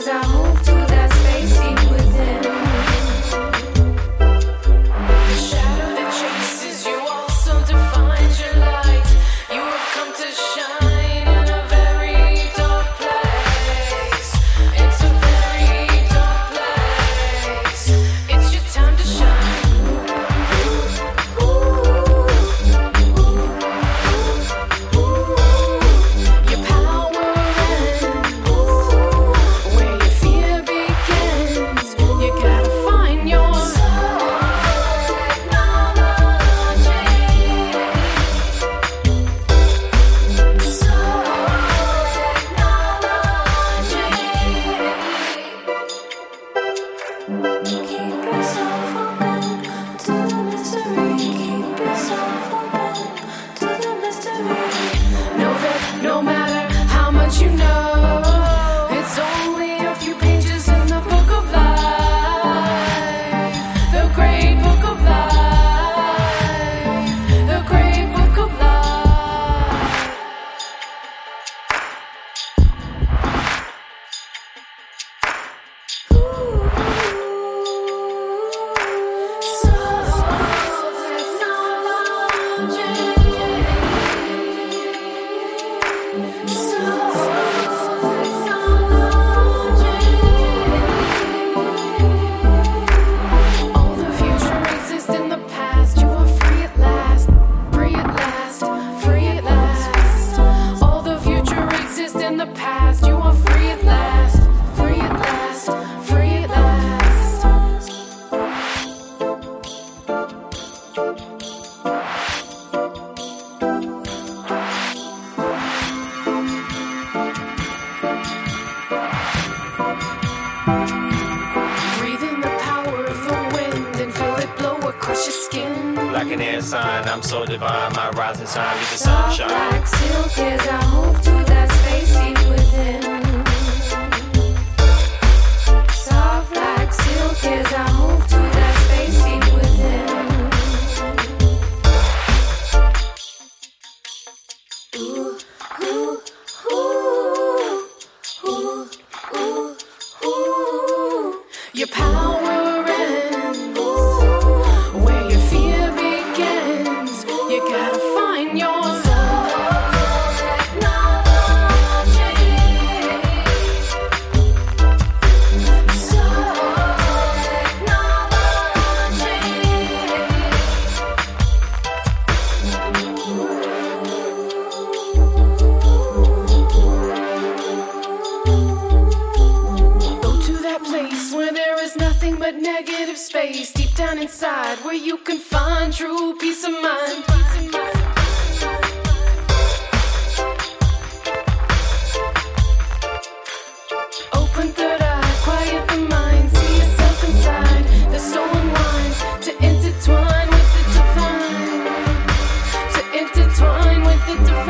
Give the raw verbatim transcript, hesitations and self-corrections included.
I move to that space deep within. The shadow that chases you also defines your light. You have come to shine in a very dark place. It's a very dark place. It's your time to shine. Your power ends where your fear begins. You gotta find your keep yourself open to the mystery. Keep yourself open to the mystery. Know that no matter how much you know, it's only a few pages in the book of life. The great book of life. The great book of life. All the future exists in the past. You are free at last, free at last, free at last. All the future exists in the past. You are free at last, free at last, free at last. Breathe in the power of the wind and feel it blow across your skin. Like an air sign, I'm so divine. My rising sign, be the Soft sunshine. like silk as I move to that space deep within. Soft like silk as I move to that space deep within. Ooh, ooh, ooh, ooh, ooh, ooh. Your power ends where your fear begins. You gotta find your Go to that place where there is nothing but negative space. Deep down inside where you can find true peace of mind. Open third eye, quiet the mind. See yourself inside. The soul unwinds to intertwine with the divine. To intertwine with the divine.